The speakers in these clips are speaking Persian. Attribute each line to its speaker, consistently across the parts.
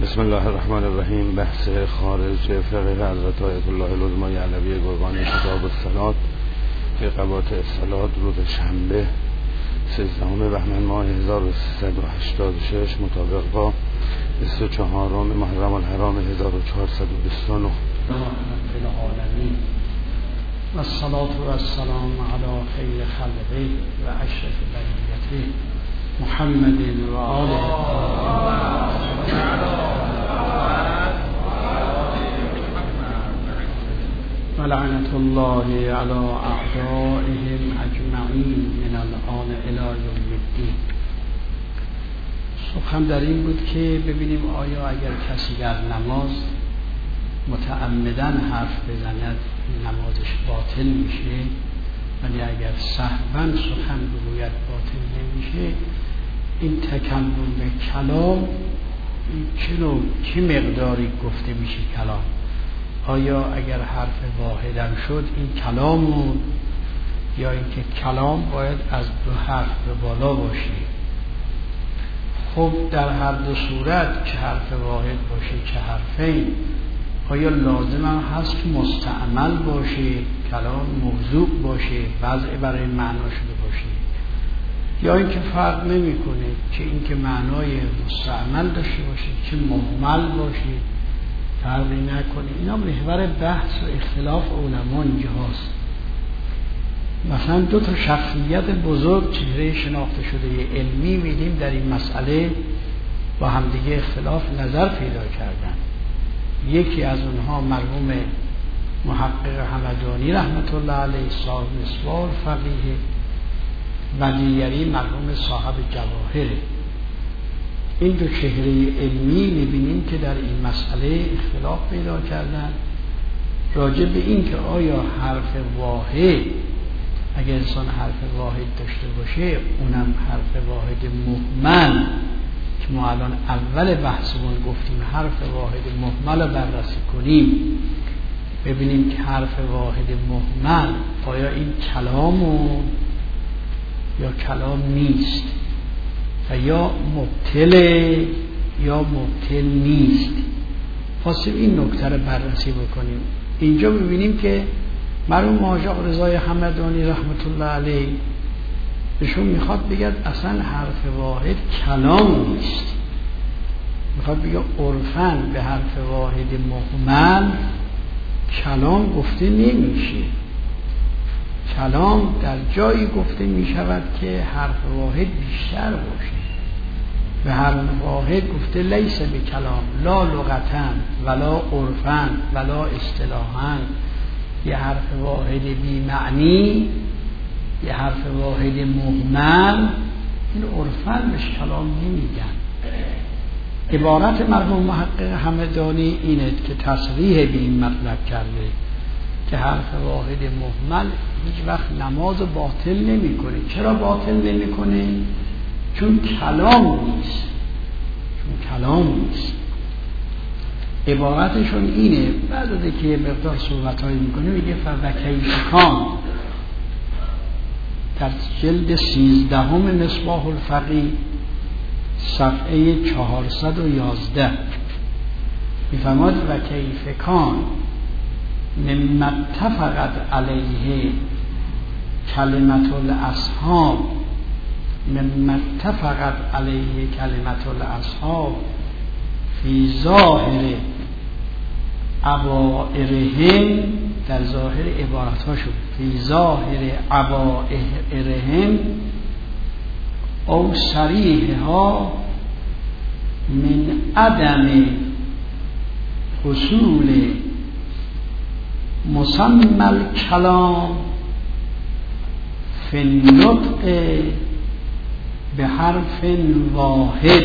Speaker 1: بسم الله الرحمن الرحیم. بحث خارج فقه حضرت آیت الله العظمی علوی گرگانی، کتاب الصلاة فی قواطع الصلاة، روز شنبه 13 بهمن ماه 1386 مطابق با 24 محرم الحرام 1429.
Speaker 2: رب العالمین و الصلاة و السلام علی خیر خلقه و اشرف بریته محمد و آله و لعنت الله علی اعدائهم اجمعین من الآن الی یوم الدین. سخن در این بود که ببینیم آیا اگر کسی در نماز متعمداً حرف بزند نمازش باطل میشه، ولی اگر سهواً سخن بگوید باطل نمیشه. این تکلم کلام چه مقداری گفته میشه کلام؟ آیا اگر حرف واحدم شد این کلامون، یا اینکه کلام باید از دو حرف به بالا باشه؟ خب در هر دو صورت، که حرف واحد باشه که حرفین، آیا لازم هم هست که مستعمل باشه، کلام موضوع باشه، وضع برای معنا شده باشه، یا اینکه فرق نمیکنه که اینکه معنای مستعمل داشته باشه که مهمل باشه، فرقی نکنه؟ اینا محور بحث و اختلاف علما اینجا هست. مثلا دو تا شخصیت بزرگ چهره شناخته شده علمی میدیم در این مسئله با همدیگه اختلاف نظر پیدا کردن. یکی از اونها مرحوم محقق همدانی رحمت الله علیه صاحب مصباح الفقیه، و دیگری مرحوم صاحب جواهره. این دو چهره علمی میبینیم که در این مسئله اختلاف پیدا کردن راجع به این که آیا حرف واحد، اگر انسان حرف واحد داشته باشه، اونم حرف واحد مهمل که ما الان اول بحثمون گفتیم حرف واحد مهمل رو بررسی کنیم، ببینیم که حرف واحد مهمل آیا این کلامو یا کلام نیست، و یا مبتله یا مبتل نیست. خواستیم این نکته رو بررسی بکنیم. اینجا ببینیم که مرحوم آقا رضای همدانی رحمت الله علیه بهشون میخواد بگه اصلا حرف واحد کلام نیست. میخواد بگه عرفاً به حرف واحد مهمل کلام گفته نمیشه. کلام در جایی گفته میشود که حرف واحد بیشتر باشه. به حرف واحد گفته لیس به کلام، لا لغتاً ولا عرفاً ولا اصطلاحاً. یه حرف واحد بی معنی، یه حرف واحد مهمل، این عرفاً بهش کلام نمیگن. عبارت مرحوم محقق همدانی اینه که تصریح به این مطلب کرده که حرف واحد مهمل هیچ وقت نماز باطل نمیکنه. چرا باطل نمیکنه؟ چون کلام نیست. عبارتشون اینه. بعد از که مقدار صحبت‌هایی میکنه میگه فکیف کان، در جلد 13 مصباح الفقیه صفحه 411 میفرماد وکیف کان مما اتفقت علیه کلمت الاصحاب، مما اتفقت علیه کلمت الاصحاب فی ظاهر عبائرهم، در ظاهر عبارت ها شد فی ظاهر عبائرهم او صریحها من عدم حصول مسمى الکلام فی النطق به حرف واحد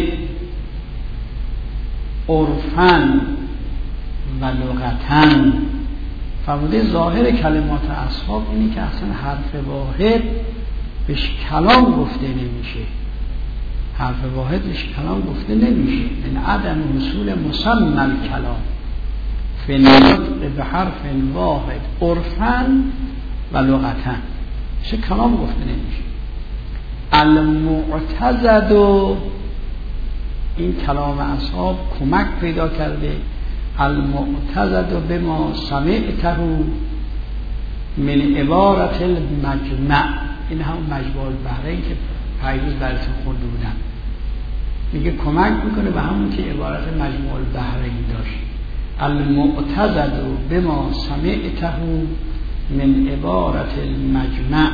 Speaker 2: عرفاً و لغتاً. فرموده ظاهر کلمات اصحاب اینه که اصلا حرف واحد بهش کلام گفته نمیشه. حرف واحد بهش کلام گفته نمیشه. من عدم حصول مسمى الکلام فی النطق به حرف واحد عرفاً و لغتاً، چه کلام گفته نمیشه. المعتزد این کلام اصحاب کمک پیدا کرده. المعتزد بما سمعته من عبارت المجمع، این هم مجموع البحرین که پیروز براتون خونده بودم، میگه کمک میکنه به همون که عبارت مجموع البحرین داشت. المعتزد بما سمعته من عبارت المجمع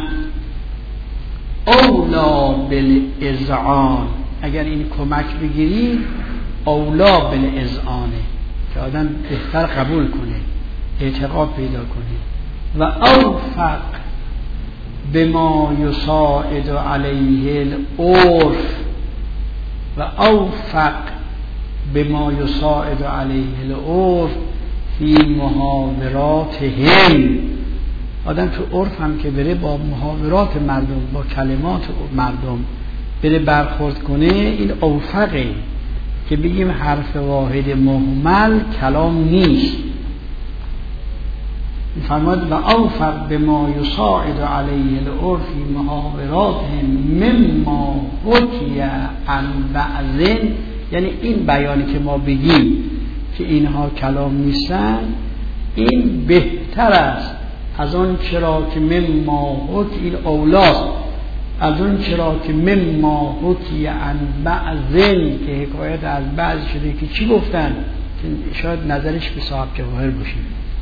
Speaker 2: اولا بالاذعان، اگر این کمک بگیری اولا بالاذعانه که آدم بهتر قبول کنه، اعتقاد پیدا کنه. و اوفق بما یساعد علیه العرف، و اوفق بما یساعد علیه العرف فی محاوراتهم، آدم تو عرف هم که بره با محاورات مردم، با کلمات مردم بره برخورد کنه، این اوفقه که بگیم حرف واحد مهمل کلام نیست. فرمود و اوفق بما یساعد علیه العرف فی محاوراتهم مما حکی عن بعض، یعنی این بیانی که ما بگیم که اینها کلام نیستن، این بهتر است از اون چرا که مما حکی، این اولاست از اون چرا که مما حکی عن بعض، که حکایت از بعض شده که چی گفتن، شاید نظرش به صاحب جواهر باشه.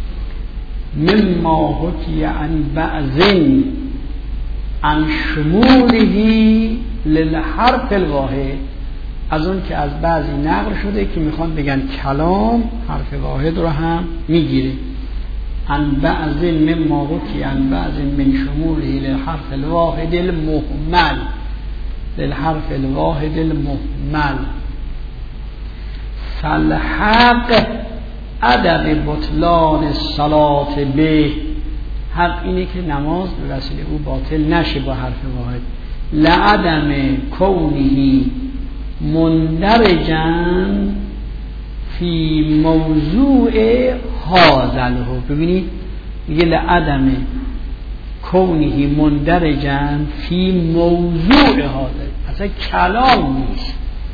Speaker 2: مما حکی عن بعض عن شمولهی للحرف الواحد، از اون که از بعضی نقل شده که میخوان بگن کلام حرف واحد رو هم میگیره. عن بعض مما حکی عن بعض من شمولهی للحرف الواحد المهمل، للحرف الواحد المهمل. فالحق ادب بطلان الصلاة به، حق اینه که نماز به وسیله او باطل نشه با حرف واحد. لعدم کونهی مندرجا فی موضوع هازله، ببینید میگه لعدم کونهی مندرجا فی موضوع هازله، اصلا کلام نیست،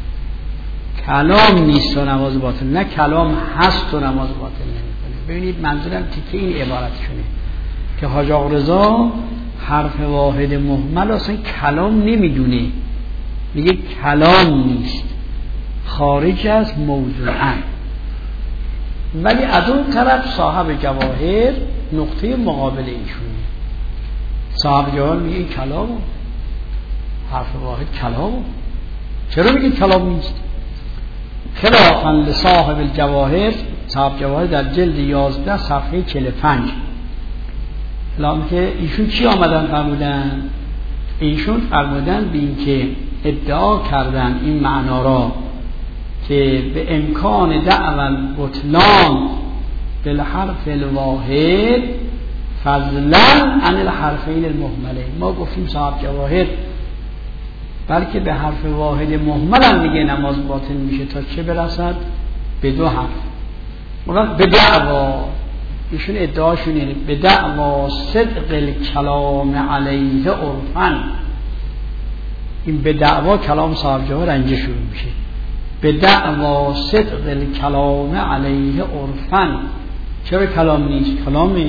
Speaker 2: کلام نیست و نماز باطل، نه کلام هست و نماز باطل نمیکنه. ببینید منظورم تیکه این عبارتشونه که حاج آقا رضا حرف واحد مهمل اصلا کلام نمیدونه، میگه کلام نیست، خارج از موضوعن. ولی از اون طرف صاحب جواهر نقطه مقابل ایشونه، صاحب جواهر میگه این کلامه، حرف واحد کلامه، چرا میگه کلام نیست؟ خلافاً لصاحب الجواهر، صاحب جواهر در جلد 11 صفحه 45. الان که ایشون چی آمدن فرمودن؟ ایشون فرمودن به این که ادعا کردن این معنا را که به امکان دعوی بطلان بالحرف الواحد فضلا عن الحرفین المهملین. ما گفتیم صاحب جواهر بلکه به حرف واحد مهمل هم میگه نماز باطل میشه تا چه برسد؟ به دو حرف. مراد به دعوا، ایشون ادعاشون اینه به دعوا صدق الکلام علیه عرفن. این به دعوا کلام صاحب جواهر اینجا شروع میشه، به دعوا صدق الکلام علیه عرفن. چرا کلام نیست؟ کلامی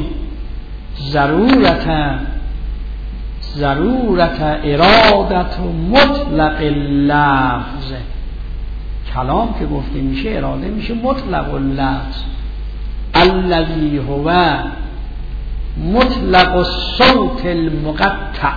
Speaker 2: ضرورت ارادت مطلق اللفظ. کلام که گفته میشه اراده میشه مطلق اللفظ، الذی هو مطلق الصوت المقطع.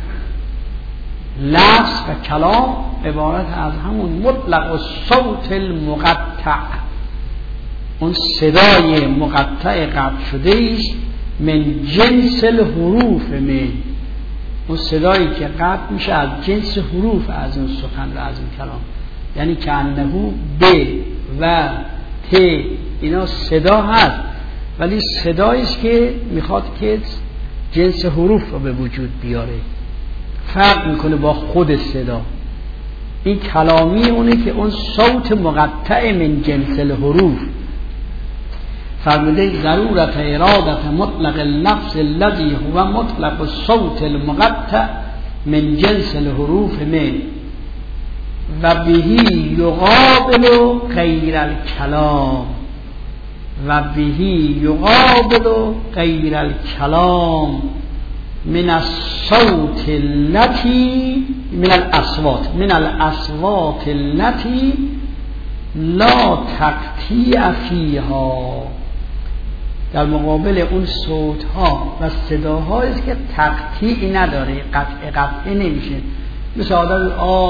Speaker 2: لفظ و کلام عبارت از همون مطلق الصوت المقطع، اون صدای مقطع قطع شده است، من جنس الحروف، من اون صدایی که قطع میشه از جنس حروف از اون سخن و از اون کلام. یعنی که انه ب و ت اینا صدا هست، ولی صدایی است که میخواد که جنس حروف رو به وجود بیاره، فرق میکنه با خود صدا. این کلامی اونه که اون صوت مقطع من جنس الحروف. فرموده ضرورت ارادت مطلق اللفظ الذي هو مطلق الصوت المقطع من جنس الحروف من. و بهی یقابل غیر الکلام و بهی یقابل غیر الکلام من الصوت التي من الاصوات التي لا تقطیع فیها. در مقابل اون صوت ها و صداهایی است که تقطیعی نداره، قطعه نمیشه، مثل آدم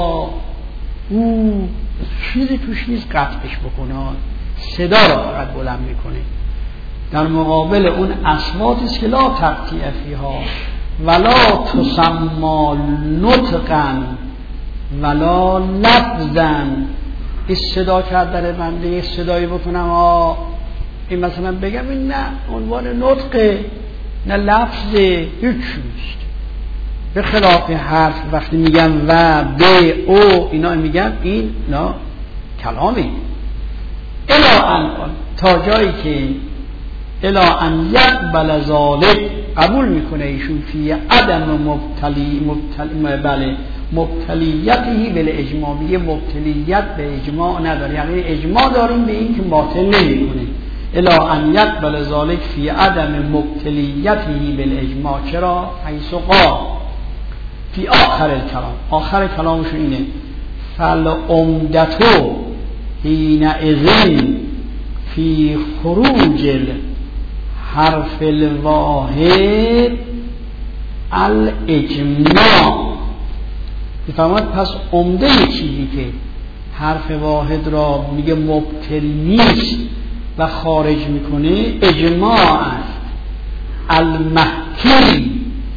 Speaker 2: او چیزی توش نیست قطعش بکنه، صدا را فقط بلند میکنه. در مقابل اون اصوات است که لا تقطیع فیها ولا تسمى نطقا ولا لفظا. این صدا کردن بنده یه صدایی بکنم این مثلا بگم این نه عنوان نطقه نه لفظه، هیچ نیست. به خلاف حرف وقتی میگم و به او اینا میگم این نه کلامی الا تا جایی که الا ان یقبل ذلک قبول میکنه ایشون فی عدم مبتلیته بالاجماع. میگه مبتلیت به اجماع نداره، یعنی اجماع داریم به این که باطل نمیکنه. الا ان یقبل ذلک فی عدم مبتلیته بالاجماع. چرا؟ حیث قال فی آخر الکلام، آخر کلامشون اینه فالعمدتو حینئذ فی خروج الحرف الواحد الاجماع. میفهمد پس عمده چیزی که حرف واحد را میگه مبطل نیست و خارج میکنه اجماع است. المحکی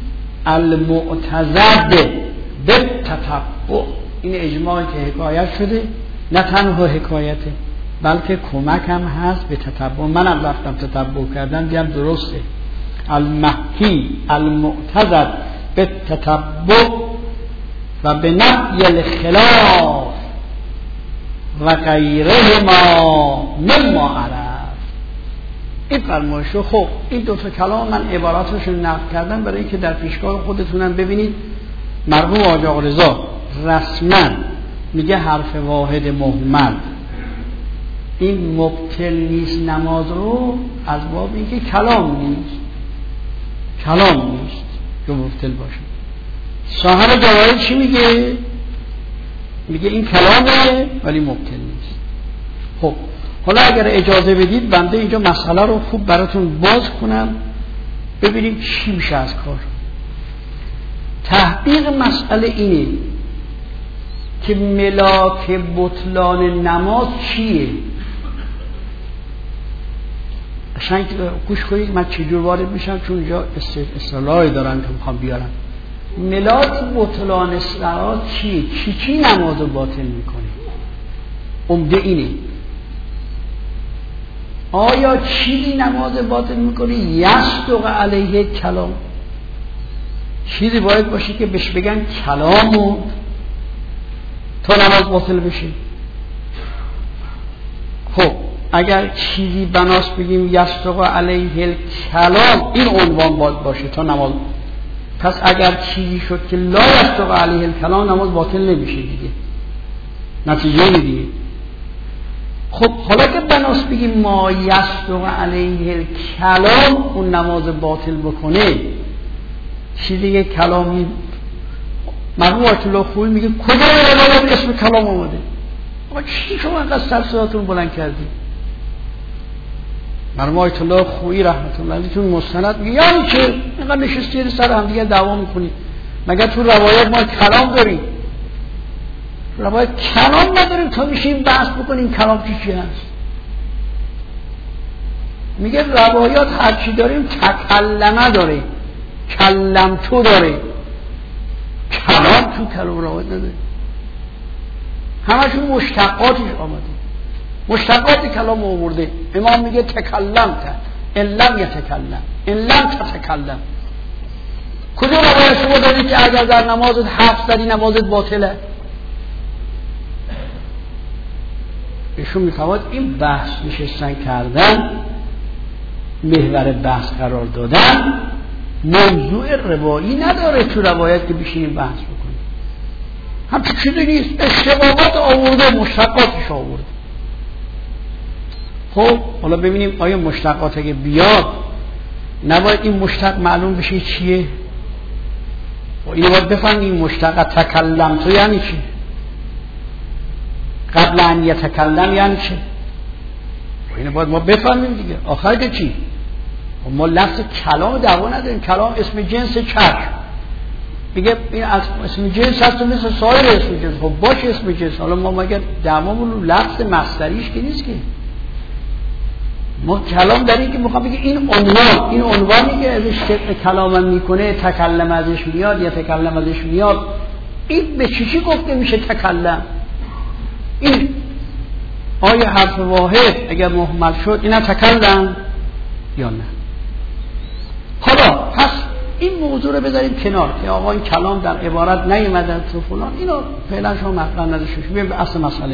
Speaker 2: المعتزد بالتتبع. این اجماعی که حکایت شده، نه تنها حکایته بلکه کمک هم هست به تتبع. منم رفتم تتبع کردم دیدم درسته. المحکی المعتزد بالتتبع و به نفی الخلاف و غیره ما مما عرف. این فرمایشو خب این دو تا کلام من عباراتشو نقل کردم برای اینکه در پیشگاه خودتونم ببینید. مرحوم حاج آقا رضا رسما میگه حرف واحد مهمل این مبطل نیست نماز رو، از باب اینکه کلام نیست که مبطل باشه. صاحب جواهر چی میگه؟ میگه این کلامه ولی مبطل نیست. خب حالا اگر اجازه بدید بنده اینجا مسئله رو خوب براتون باز کنم ببینیم چی میشه از کار. تحقیق مسئله اینه که ملاک بطلان نماز چیه؟ قشنگ گوش کنید من چجور وارد میشم، چون اینجا اصطلاحی دارن که میخوام بیارم. ملاک بطلان صلات چیه؟ چی نماز رو باطل میکنه؟ عمده اینه. آیا چیزی نماز باطل میکنه؟ یصدق علیه کلام. چیزی باید باشه که بهش بگن کلامو تا نماز باطل بشه. خب اگر چیزی بناس بگیم یصدق علیه الکلام، این عنوان باید باشه تا نماز. پس اگر چیزی شد که لا یصدق علیه الکلام نماز باطل نمیشه دیگه، نتیجه دیگه. خب حالا که بناس بگیم ما یصدق علیه الکلام اون نماز باطل بکنه، چیزی که کلامی مرحوم آیت الله خویی میگه کجا روایت اسم کلام اومده؟ آقا چی شما انقدر سر صداتون بلند کردی؟ مرحوم آیت الله خویی رحمت الله علیه تو مستند میگه یعنی چه اینقدر نشستید سر هم دیگه دعوا میکنید؟ مگر تو روایت ما کلام داریم؟ روایت کلام نداریم تا میشیم بحث بکنیم کلام چی هست. میگه روایات هرچی داریم تکلمه داره، کلم تو داره، کلام تو کلام روایت نداره. همشون مشتقاتش آمده، مشتقات کلام آورده. امام میگه تکلمت ان لم یتکلم ان لم تتکلم. کجا روایت شما دارید که اگر در نمازت حرف زدی نمازت باطله؟ ایشون میخواد این بحث نشستن کردن، محور بحث قرار دادن، موضوع روایی نداره تو روایت که بشینیم بحث بکنیم. همچون چیزی نیست، اشتقاقات آورده، مشتقاتش آورده. خب حالا ببینیم آیا مشتقات اگه بیاد نباید این مشتق معلوم بشه چیه؟ و اینو باید بفهمیم این مشتق تکلم تو یعنی چی؟ قبل ان یتکلم یعنی چی؟ و اینو باید ما بفهمیم دیگه. آخر چی؟ و ما لفظ کلام دعوا نداریم، کلام اسم جنس چشم میگه این اسم جنس هست مثل سایر اسم جنس. خب باش اسم جنس، حالا ما مگر دعوامون لفظ مصدریش که نیست که. ما کلام در این که میخوام بگه این عنوانی که ازش کلام میکنه، تکلم ازش میاد یا تکلم ازش میاد، این به چی گفته میشه تکلم؟ این آیا حرف واحد اگر مهمل شد اینا تکلم یا نه؟ حالا پس این موضوع رو بذاریم کنار که آقا این کلام در عبارت نیومده تو فلان، اینو فعلا شما مطرح نداشته باشید. بیایم به اصل مسئله.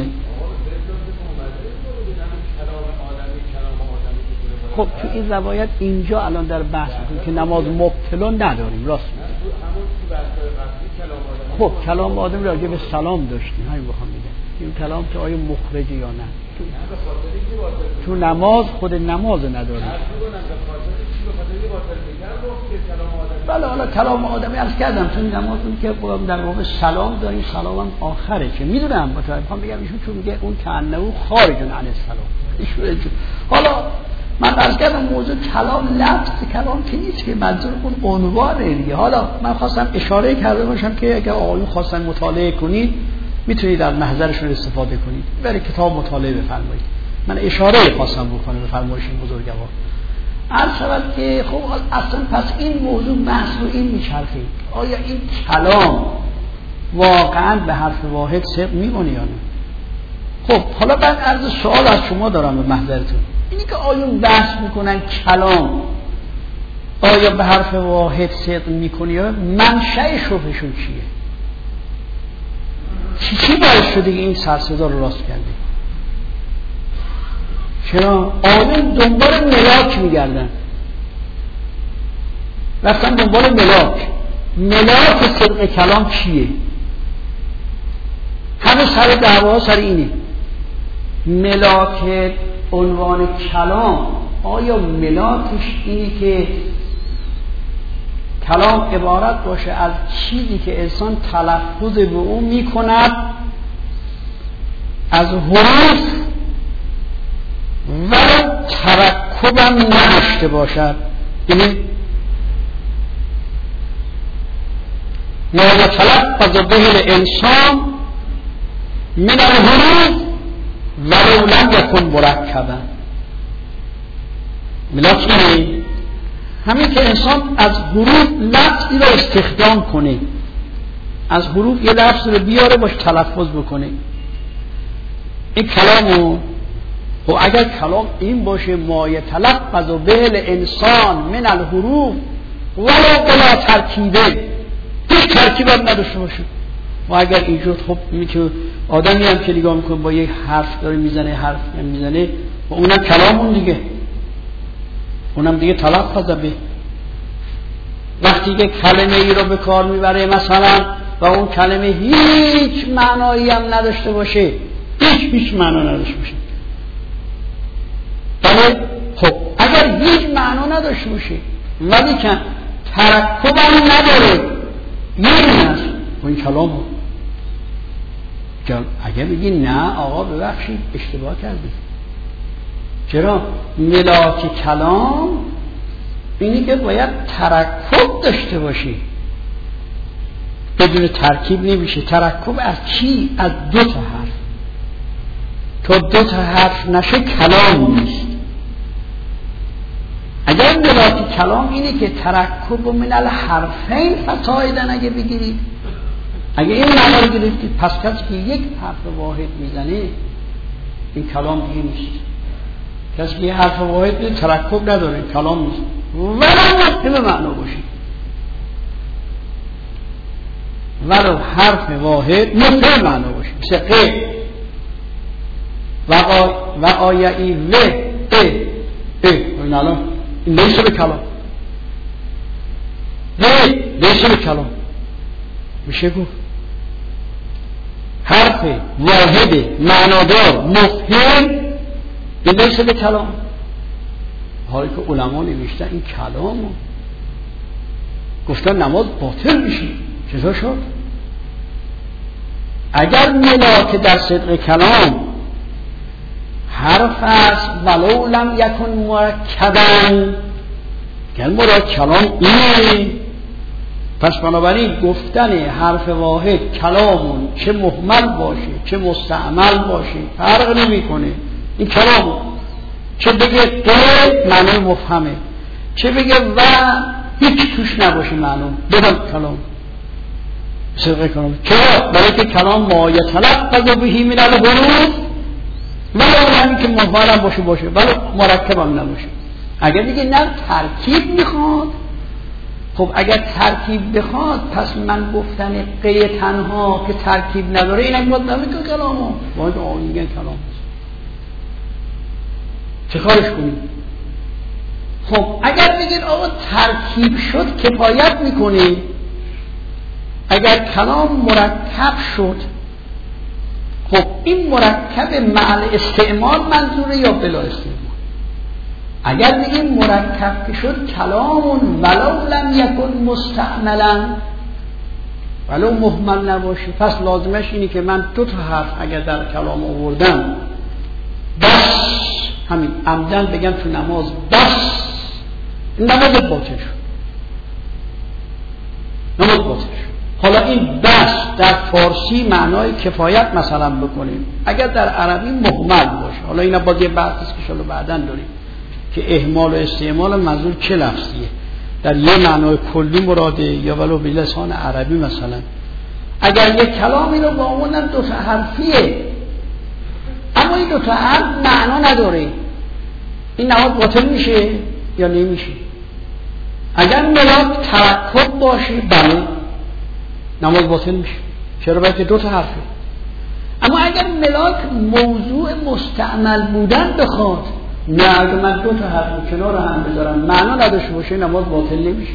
Speaker 2: خب تو این روایت اینجا الان در بحث میکنیم که نماز مبتلا نداریم، راست میگه. خب کلام آدم راجع به سلام داشتیم، همین بخوام بگم این کلام که آیا مخرجه یا نه. تو نماز خود نماز نداریم. بله حالا کلام آدمی عرض کردم تو نمازون که در واقع سلام داریم، سلام هم آخره که میدونم بخوام بگم ایشون چون میگه اون کانه خارجون عن السلام. حالا من عرض کردم موضوع کلام لفظ کلام که نیست که منظور اون عنوانه دیگه. حالا من خواستم اشاره کرده باشم که اگر آقایون خواستن مطالعه کنید میتونید در محضرشون استفاده کنید، برای کتاب مطالعه بفرمایید. من اشاره خواستم بکنم به فرمایش این بزرگوار. عرض شود که خب اصلا پس این موضوع بحث رو این میچرخه، آیا این کلام واقعا به حرف واحد صدق میکنه یا نه؟ خب حالا من عرض سوال از شما دارم به محضرتون، اینی که آیون بحث میکنن کلام آیا به حرف واحد صدق میکنه یا منشأ شبهشون چیه؟ چی باعث شده این سرصدا رو راست کرده؟ چرا؟ آیون دنبال ملاک میگردن، رفتن دنبال ملاک صدق کلام چیه؟ همه سر دعوا سر اینه. ملاک عنوان کلام آیا ملاکش اینه که کلام عبارت باشه از چیزی که انسان تلفظ به اون میکند از حروف و ترکبم نداشته باشد، یعنی ما یتلفظ به الانسان من الحروف ولو لم یکن مرکبا. ملاک اینه همین که انسان از حروف لفظی رو استخدام کنه، از حروف یه لفظ رو بیاره باش تلفظ بکنه. این کلامو و اگر کلام این باشه ما یتلفظ به الانسان من الحروف ولو بلا ترکیبه، هیچ ترکیب هم نداشته باشه، و اگر اینجور خب میتونه آدمی هم که نگاه میکنه با یک حرف داره میزنه، حرف میزنه و اونم کلامون دیگه، اونم دیگه تلفظ به. وقتی که کلمه ای رو به کار میبره مثلا و اون کلمه هیچ معنایی هم نداشته باشه، هیچ معنا نداشته باشه، بله خب اگر هیچ معنا نداشته باشه ولی که ترکب هم نداره یعنی هست و این کلامه. اگر بگی نه آقا ببخشید اشتباه کردی. چرا؟ ملاک کلام اینی که باید ترکب داشته باشی، بدون ترکیب نمیشه. ترکب از چی؟ از دو تا حرف. تا دو تا حرف نشه کلام نیست. اگر ملاک کلام اینه که ترکب من الحرفین فصاعدا اگه بگیرید، اگه این معنا رو گرفتید پس کسی که یک حرف واحد میزنه این کلام دیگه نیست. کسی که یک حرف واحد میزنه ترکب نداره کلام نیست، ولو به معنا باشه، ولو حرف واحد مثل معنا باشه، مثل قه و آیعی و این الان این لیسه به کلام، لیسه به کلام میشه گفت. حرف واحد معنادار مفهوم این لیس به کلام. حالی که علما نوشتن این کلامو گفتن نماز باطل میشه. چطور شد؟ اگر ملاک در صدق کلام حرف است ولو لم یکن مرکبا، اگر مراد کلام اینه، پس بنابراین گفتن حرف واحد کلامون چه مهمل باشه چه مستعمل باشه فرق نمیکنه. این کلامون چه بگه غیر معنی مفهمه، چه بگه و هیچ توش نباشه معلوم بدون کلام صدق کلام. چرا؟ برای که کلام ما یتلفظ بهی من الحروف ولو همین که مهمل باشه ولو مرکب هم نباشه. اگر دیگه نه ترکیب میخواد، خب اگر ترکیب بخواد پس من گفتن قی تنها که ترکیب نداره این اگه باید نمیگه کلامو باید میگن کلام. چه کارش کنیم؟ خب اگر بگید آقا ترکیب شد کفایت میکنه، اگر کلام مرکب شد خب این مرکب مع استعمال منظوره یا بلا استعمال؟ اگر بگیم مرکب که شد کلامون ولو لم یکن مستعملا ولو مهمل نباشه، پس لازمش اینه که من دو تا حرف اگر در کلام آوردم بس همین عمدن بگم تو نماز بس نماز باطل شد. نماز باطل شد. حالا این بس در فارسی معنای کفایت مثلا بکنیم، اگر در عربی مهمل باشه، حالا اینا باید یه بحثی که شلو بعدن داریم که اهمال و استعمال منظور چه لفظیه، در یه معنای کلی مراده یا ولو به لسان عربی. مثلا اگر یک کلامی رو با اونم دو تا حرفیه اما این دو تا حرف معنا نداره، این نماز باطل میشه یا نمیشه؟ اگر ملاک ترکب باشه بله نماز باطل میشه. چرا؟ باید دو تا حرفه. اما اگر ملاک موضوع مستعمل بودن بخواد، نه اگر من دو تا حرف کنار هم بذارم معنا نداشته باشه نماز باطل نمیشه.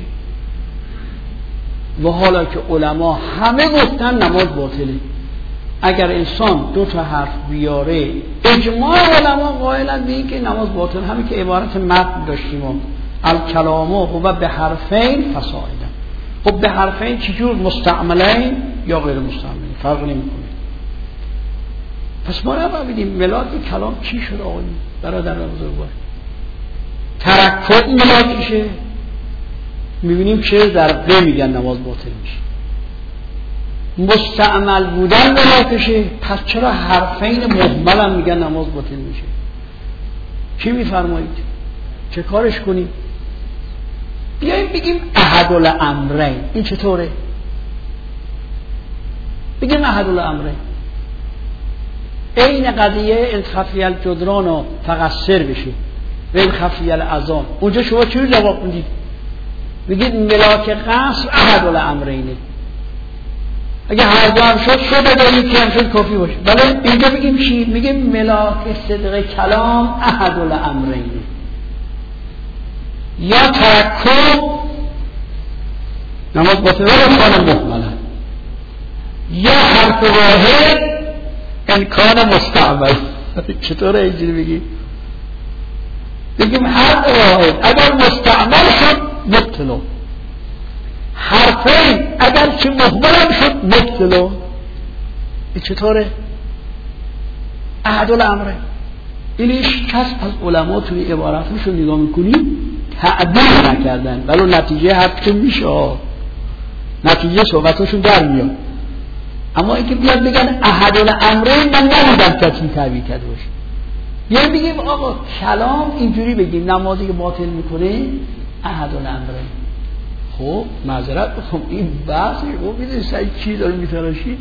Speaker 2: و حالا که علما همه گفتن نماز باطله، اگر انسان دو تا حرف بیاره اجماع علما قائلن به این که نماز باطل. همین که عبارت متن داشتیم الکلام و به حرفین فصاعدا. خب به حرفین چجور؟ مستعملین یا غیر مستعملین فرق نمیکنه. پس ما رو ببینیم ملاک کلام چی شد آقایی برادر بزرگوار؟ ترکب ملاکشه میبینیم چه در قی میگن نماز باطل میشه. مستعمل بودن ملاکشه، پس چرا حرفین مهمل هم میگن نماز باطل میشه؟ چی میفرمایید؟ چه کارش کنیم؟ بیاییم بگیم احدالامرین. این چطوره؟ بگیم احدالامرین این قضیه ان خفی الجدران و فقصر بشه و این خفی الاذان، اونجا شما چی جواب میدید؟ بگید ملاک قصر احدالامرینه. اگه هر دو هم شد اگر یکی هم شد کافی باشه. بله اینجا بگیم چی؟ میگیم ملاک صدق کلام احدالامرینه، یا ترکب نماز باطل کان مهملا، یا حرف واحد امکان مستعمل. چطوره اینجوری بگیم؟ بگیم حرف واحد اگر مستعمل شد مبتلا، حرفین اگر چه مهمل شد مبتلا. این چطوره؟ احدالامرین. اینش کس از علما توی عباراتشون نگاه میکنیم تعدیل نکردن ولو نتیجه حرفشون میشه، نتیجه صحبتشون در میاد. اما اینکه بیاد بگن احدالامرین من نمیدم کسی تعبیر کرده باشه. یعنی بگیم آقا کلام اینجوری بگیم نمازی که باطل میکنه احدالامرین. خب معذرت بخوام این بحثی رو میدونی سعی چی داره میتراشی؟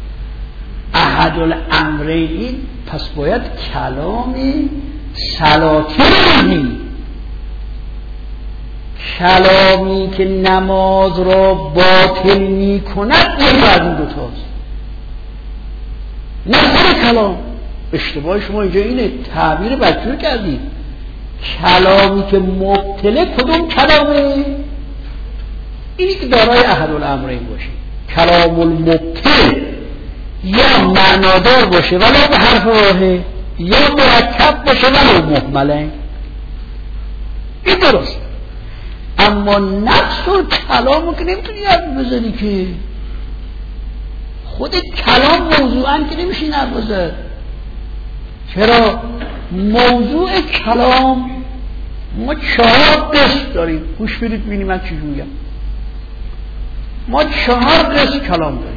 Speaker 2: احدالامرین این پس باید کلامی سلاطین بگیم، کلامی که نماز را باطل می کند این از این دوتاست، نه خود کلام. اشتباه شما اینجا اینه، تعبیر بدجور کردید. کلامی که مبتله کدوم کلامه؟ اینی که دارای احدالامرین باشه. کلام المبتل یا معنادار باشه ولو به حرف واحد، یا مرکب باشه ولو مهمله. این درست. اما نفس و کلامو که نمیتونی حرف بزنی که، خود کلام موضوعاً که نمیشه حرف بزنی. چرا؟ موضوع کلام ما 4 قسم داریم. گوش بدید ببینید من چی میگم. ما 4 قسم کلام داریم.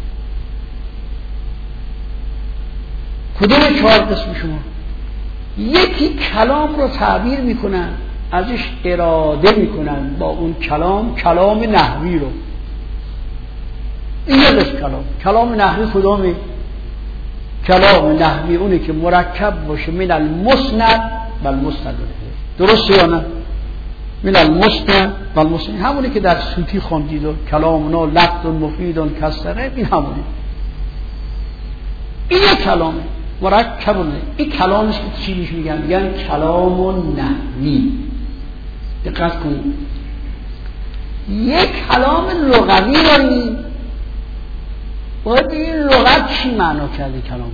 Speaker 2: کدوم 4 قسم شما؟ یکی کلام رو تعبیر میکنن، ازش اراده میکنن با اون کلام نحوی رو. این یه قسم کلام نحوی کدومه؟ کلام نحوی اونه که مرکب باشه من المسند و المستند. درسته یا نه؟ من المسند و المستند همونه که در صوتی خوندید و کلامنا لفظ مفید کسره، این همونه. این یه کلامه مرکبونه. این کلامش که چی میشه میگن؟ میگن کلام نحوی. دقت کنید. یک کلام لغوی داریم، باید این لغت چی معنا کرده کلام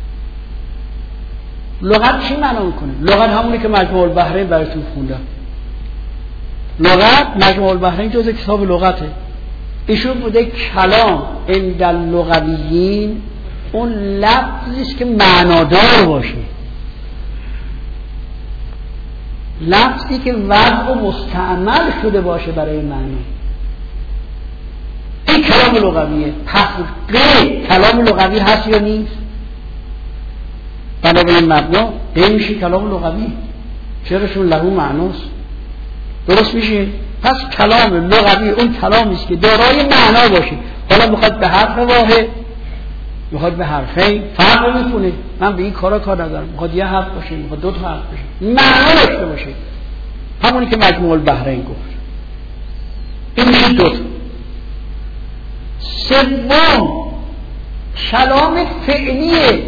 Speaker 2: رو؟ لغت چی معنا میکنه؟ لغت همونی که مجموع البحرین براتون خوندم. لغت مجموع البحرین جزء کتاب لغته. ایشون بوده کلام عند اللغویین اون لفظیست که معنادار باشه، لفظی که وضع و مستعمل شده باشه برای معنی. این کلام لغویه. پس غیر کلام لغوی هست یا نیست؟ بنابراین مبنا غیر میشه کلام لغوی، چرا؟ چون لهو معناست. درست میشه؟ پس کلام لغوی اون کلامیست که دارای معنا باشه. حالا میخواد به حرف واحد، میخواد به حرفین، فرق نمیکنه. من به این کار ندارم. میخواد یه حرف باشه، میخواد 2 تا حرف باشه، معنا داشته باشه. همونی که مجموع البحرین گفت. این میشه 2 تا. سوم کلام فعلیه.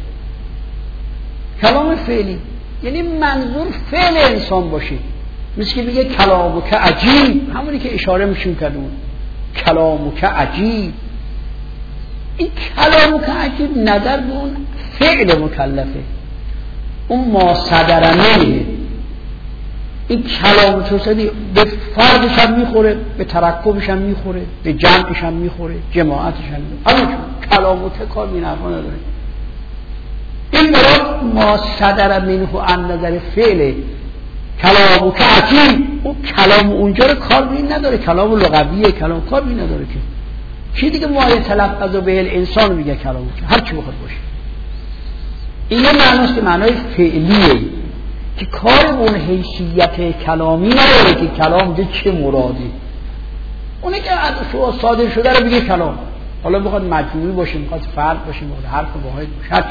Speaker 2: کلام فعلی یعنی منظور فعل انسان باشه. مثل که میگه کلامو که عجیب، همونی که اشاره میشون کردون، کلامو که عجیب. این کلامو که عجیب نظر به اون فعل مکلفه، اون ما صدرنه. این کلام توسعی به فردش هم میخوره، به ترکبش هم میخوره، به جمعش هم میخوره، جماعتش هم میخوره. همون کلام و تکار این حرفا نداره. این مراد ما صدر منه عن نظر فعله. کلام که عجیب، اون کلام اونجا رو کار بین نداره. کلام لغویه، کلام کار بین نداره که چی دیگه ما تلفظ به الانسان میگه کلام که هر چی بخواد باشه. این معناست که معنای فعلیه که کار اون حیثیت کلامی نداره که کلام ده چه مرادی. اونه که از شما صادر شده رو بگه کلام. حالا بخواد مجموعی باشه، میخواد فرد باشه، میخواد حرف واحد باشه.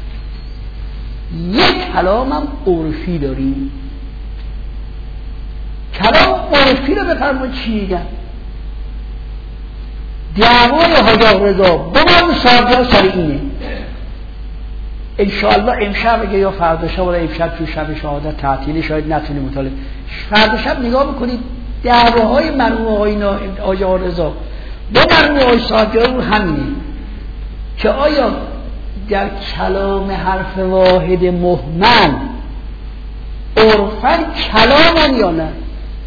Speaker 2: یک کلام هم عرفی داریم. کلام عرفی رو بفرمایید چی میگن؟ دعوای حاج آقا رضا با من سرجا سر اینه. انشاءالله امشب اگه یا فردا شب ولی امشب تو شب شهادت تعطیلی شاید نتونیم مطالعه. فردا شب نگاه بکنید دعواهای مرحوم آقای حاج آقا رضا با مرحوم آقای سرجا رو همینه که آیا در کلام حرف واحد مهمل عرفاً کلامن یا نه؟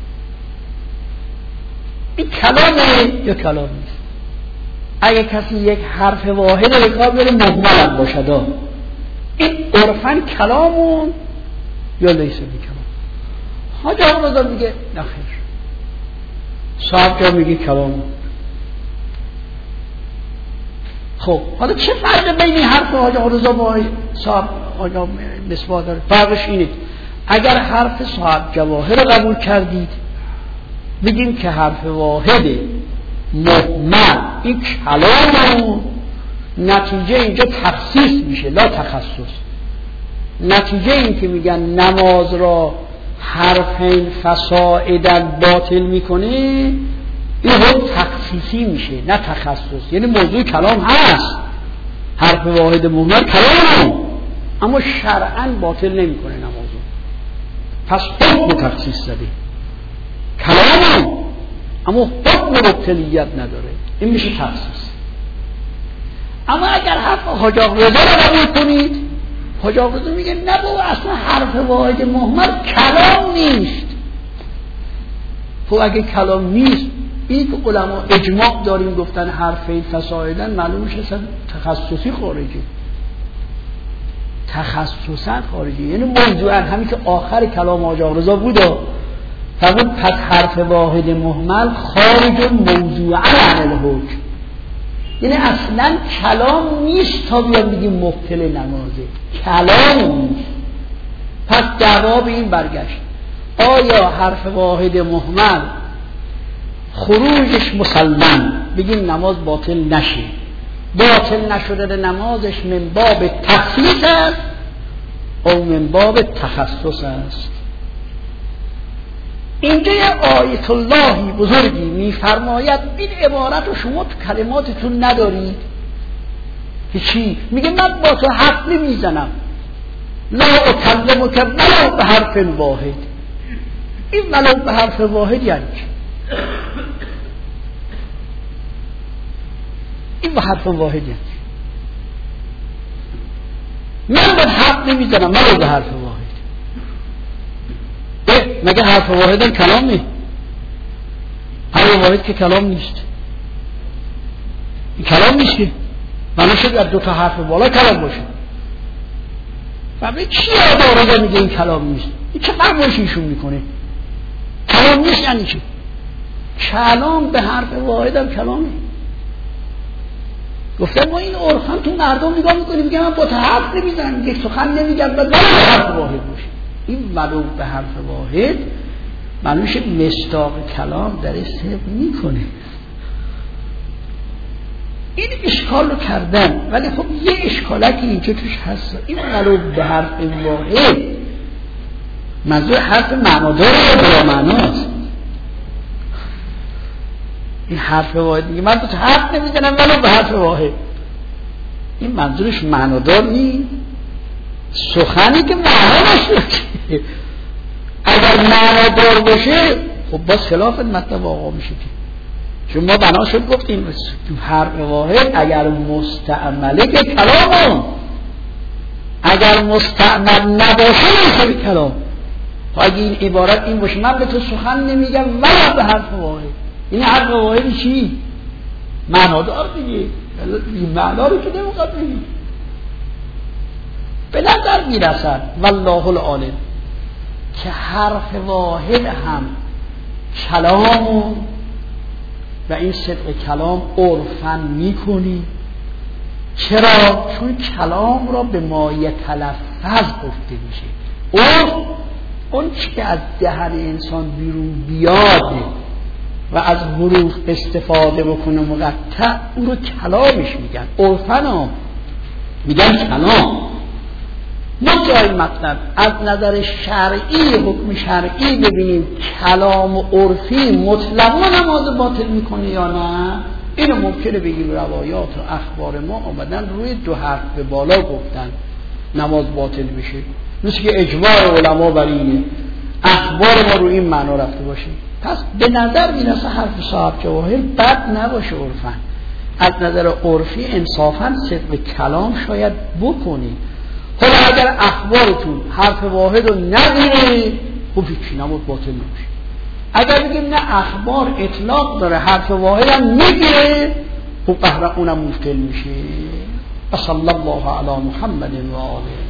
Speaker 2: این کلامه یا کلام نیست؟ اگه کسی یک حرف واحد رو بکار بره مهمل باشد، این عرفاً کلامون یا لیسه بی کلام؟ حاج آقا رضا میگه نخیر، صاحب جا میگه کلامون. خب حالا چه فرق بین حرف حاج آقا رضا با صاحب آقا مصباح داره؟ فرقش اینه اگر حرف صاحب جواهر رو قبول کردید بگیم که حرف واحد مهمل این کلاممون، نتیجه اینجا تخصیص میشه لا تخصص. نتیجه این که میگن نماز را حرفین فصاعدا باطل میکنه، این هم تخصیصی میشه نه تخصص. یعنی موضوع کلام هست، حرف واحد مهمل کلام، اما شرعاً باطل نمیکنه نمازو. پس حکم تخصیص زده کلام، اما حکم مبتلیت نداره. این میشه تخصیص. اما اگر حرف حاج آقا رضا رو قبول کنید، حاج آقا رضا میگه نه بابا اصلا حرف واحد مهمل کلام نیست. خب اگه کلام نیست، این که علما اجماع داریم گفتن حرفین فصاعدا، معلوم میشه اصلا تخصصی خارجی، تخصصا خارجی، یعنی موضوعا همین که آخر کلام حاج آقا رضا بود فرمود پس حرف واحد مهمل خارج موضوعا عن الحکم، یعنی اصلا کلام نیست تا بیان بگیم مبطل نمازه، کلام نیست. پس جواب این برگشت آیا حرف واحد مهمل خروجش مسلم بگیم نماز باطل نشه، باطل نشده نمازش من باب تخصیص است او من باب تخصص است. اینجا یه آیت اللهی بزرگی میفرماید این عبارت رو شما تو کلماتتون ندارید که چی؟ میگه من با تو حرف نمیزنم، لا اکلمک ولو به حرف واحد. این ولو به حرف واحد یعنی چی؟ این به حرف واحد یعنی چی؟ من با حرف نمیزنم ولو به حرف واحد. مگه حرف واحد هم کلام نیست؟ حرف واحد که کلام نیست، این کلام نیست که منو شد از دو تا حرف بالا کلام باشه. و به چی آدارده میگه این کلام نیست؟ این چه فرمایشی ایشون میکنه؟ کلام نیست یعنی چی؟ کلام به حرف واحد هم کلامه. گفتن ما این عرفان تو مردم نگاه میکنیم میگه من با تا حرف نمیزنم، یک سخن نمیگم و به حرف واحد باشه. این ولو به حرف واحد معنیش مصداق کلام در حساب میکنه. این اشکال رو کردن، ولی خب یه اشکالکی اینجا توش هست. این ولو به حرف واحد منظور حرف معنادار یا بلا معناست؟ این حرف واحد میگه من تو حرف نمیزنم ولو به حرف واحد، این منظورش معنادار نیست، سخنی که معنا نشه. اگر معنا دار باشه خب باز خلاف مطلب آقا میشه که چون ما بنا شد گفتیم تو حرف واحد اگر مستعمله که کلام، اگر مستعمل نباشه میشه کلام. اگه این عبارت این باشه من به تو سخن نمیگم ولی به حرف واحد، این حرف واحد چی؟ معنا دار دیگه، این معنا رو که نمیخواد بگیم. به نظر میرسد والله العالم که حرف واحد هم کلام و این صدق کلام عرفاً میکنی. چرا؟ چون کلام را به ما یتلفظ گفته میشه. عرف اون چی که از دهن انسان بیرون بیاد و از حروف استفاده بکنه مقطع، اون رو کلامش میگن. عرفاً میگن کلام. نجای مطلب از نظر شرعی، حکم شرعی ببینیم کلام و عرفی مطلقا نماز باطل میکنه یا نه. اینو ممکنه بگیم روایات و اخبار ما آمدن روی دو حرف به بالا گفتن نماز باطل میشه، مثل که اجماع علما بر اینه، اخبار ما روی این معنا رفته باشه. پس به نظر میرسه حرف صاحب جواهر بد نباشه عرفاً. از نظر عرفی انصافاً صدق کلام شاید بکنی. حالا اگر اخبارتون حرف واحد رو نگیره خب هیچی نماز باطل نمیشه. اگر بگیم نه اخبار اطلاق داره حرف واحد هم میگیره خب قهر اونم مبطل میشه. صلی الله علی محمد و آله.